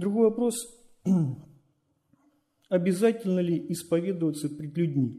Другой вопрос. Обязательно ли исповедоваться пред людьми?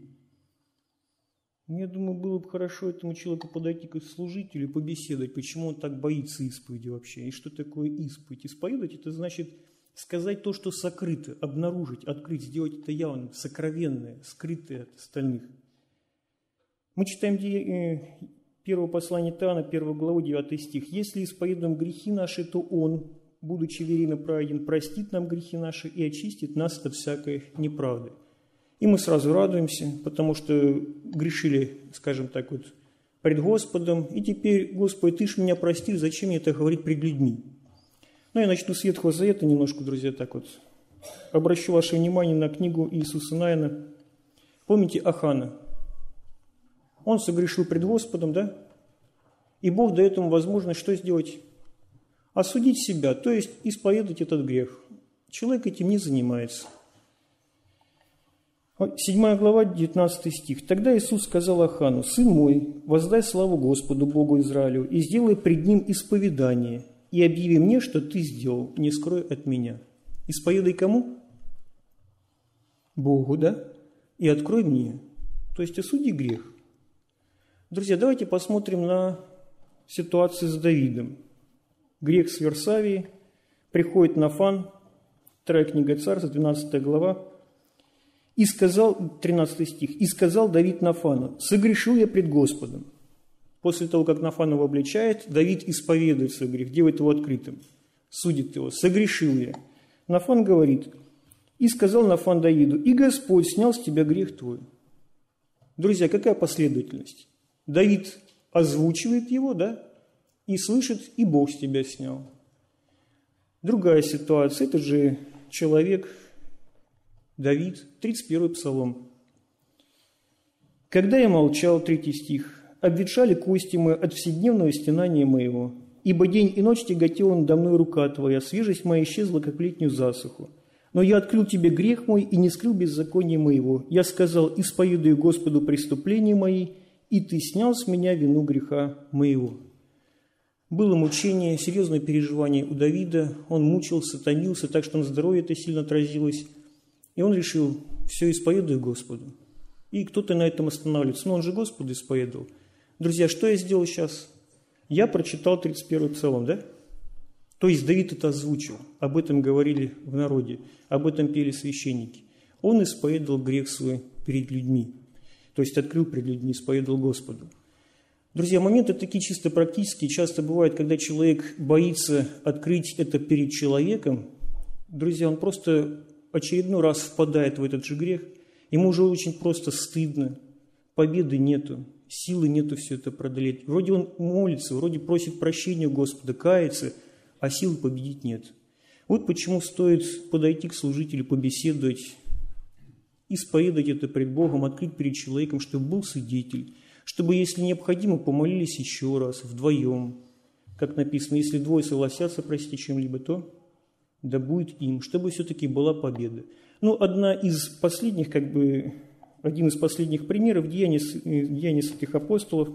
Я думаю, было бы хорошо этому человеку подойти к служителю и побеседовать, почему он так боится исповеди вообще, и что такое исповедь. Исповедовать – это значит сказать то, что сокрыто, обнаружить, открыть, сделать это явным, сокровенное, скрытое от остальных. Мы читаем первое послание Иоанна, 1 главу, 9 стих. «Если исповедуем грехи наши, то Он, будучи верен и праведен, простит нам грехи наши и очистит нас от всякой неправды». И мы сразу радуемся, потому что грешили, скажем так, вот, пред Господом. И теперь, Господи, Ты ж меня простишь, зачем мне это говорить пред людьми? Ну, я начну с Ветхого Завета немножко, друзья, так вот. Обращу ваше внимание на книгу Иисуса Навина. Помните Ахана? Он согрешил пред Господом, да? И Бог дает ему возможность что сделать? Осудить себя, то есть исповедать этот грех. Человек этим не занимается. 7 глава, 19 стих. «Тогда Иисус сказал Ахану: Сын мой, воздай славу Господу, Богу Израилю, и сделай пред Ним исповедание, и объяви мне, что ты сделал, не скрой от меня». Исповедай кому? Богу, да? И открой мне. То есть осуди грех. Друзья, давайте посмотрим на ситуацию с Давидом. Грех с Версавии. Приходит Нафан, 2 книга Царств, 12 глава. «И сказал», 13 стих, «И сказал Давид Нафану: согрешил я пред Господом». После того, как Нафан его обличает, Давид исповедует свой грех, делает его открытым, судит его: «Согрешил я». Нафан говорит: «И сказал Нафан Давиду: и Господь снял с тебя грех твой». Друзья, какая последовательность? Давид озвучивает его, да, и слышит: и Бог с тебя снял. Другая ситуация, это же человек, Давид, 31-й псалом. «Когда я молчал», 3 стих, «обветшали кости мои от вседневного стенания моего, ибо день и ночь тяготела надо мной рука твоя, свежесть моя исчезла, как летнюю засуху. Но я открыл тебе грех мой и не скрыл беззакония моего. Я сказал: исповедую Господу преступления мои, и ты снял с меня вину греха моего». Было мучение, серьезное переживание у Давида. Он мучился, томился, так что на здоровье это сильно отразилось. И он решил: все, исповедую Господу. И кто-то на этом останавливается. Но он же Господу исповедовал. Друзья, что я сделал сейчас? Я прочитал 31-й псалом, да? То есть Давид это озвучил. Об этом говорили в народе. Об этом пели священники. Он исповедовал грех свой перед людьми. То есть открыл перед людьми, исповедовал Господу. Друзья, моменты такие чисто практические. Часто бывает, когда человек боится открыть это перед человеком. Друзья, он просто очередной раз впадает в этот же грех. Ему уже очень просто стыдно. Победы нету, силы нету все это преодолеть. Вроде он молится, вроде просит прощения у Господа, кается, а сил победить нет. Вот почему стоит подойти к служителю, побеседовать, исповедать это пред Богом, открыть перед человеком, чтобы был свидетель, чтобы, если необходимо, помолились еще раз, вдвоем. Как написано: если двое согласятся простить чем-либо, то да будет им, чтобы все-таки была победа. Ну, один из последних примеров Деяний святых апостолов,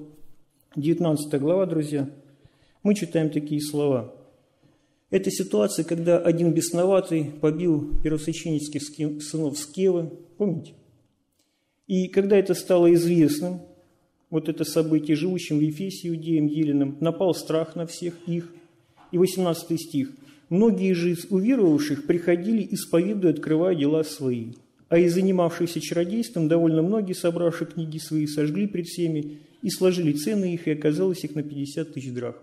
19 глава, друзья, мы читаем такие слова. Это ситуация, когда один бесноватый побил первосвященнических сынов Скевы, помните? И когда это стало известным, вот это событие, живущим в Ефесе, иудеям, еленам, напал страх на всех их. И 18 стих. «Многие же из уверовавших приходили, исповедуя, открывая дела свои. А из занимавшихся чародейством довольно многие, собравшие книги свои, сожгли пред всеми и сложили цены их, и оказалось их на 50 000 драхм».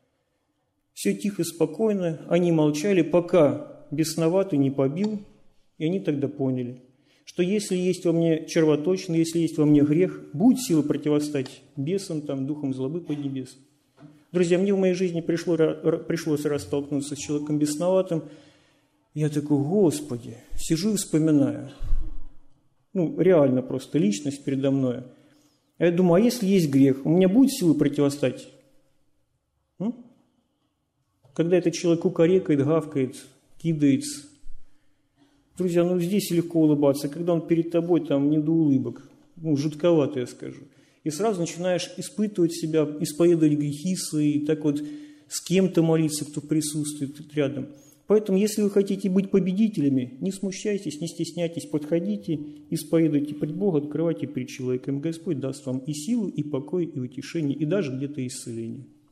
Все тихо, спокойно, они молчали, пока бесноватый не побил, и они тогда поняли, что если есть во мне червоточина, если есть во мне грех, будет сила противостать бесам, духам злобы поднебес. Друзья, мне в моей жизни пришлось раз столкнуться с человеком бесноватым. Я такой: Господи, сижу и вспоминаю. Реально просто личность передо мной. А я думаю: а если есть грех, у меня будет сила противостать? Когда этот человек кукарекает, гавкает, кидается. Друзья, здесь легко улыбаться, когда он перед тобой, не до улыбок. Жутковато, я скажу. И сразу начинаешь испытывать себя, исповедовать грехи свои, так вот с кем-то молиться, кто присутствует рядом. Поэтому, если вы хотите быть победителями, не смущайтесь, не стесняйтесь, подходите, исповедуйте пред Богом, открывайте перед человеком. Господь даст вам и силу, и покой, и утешение, и даже где-то исцеление.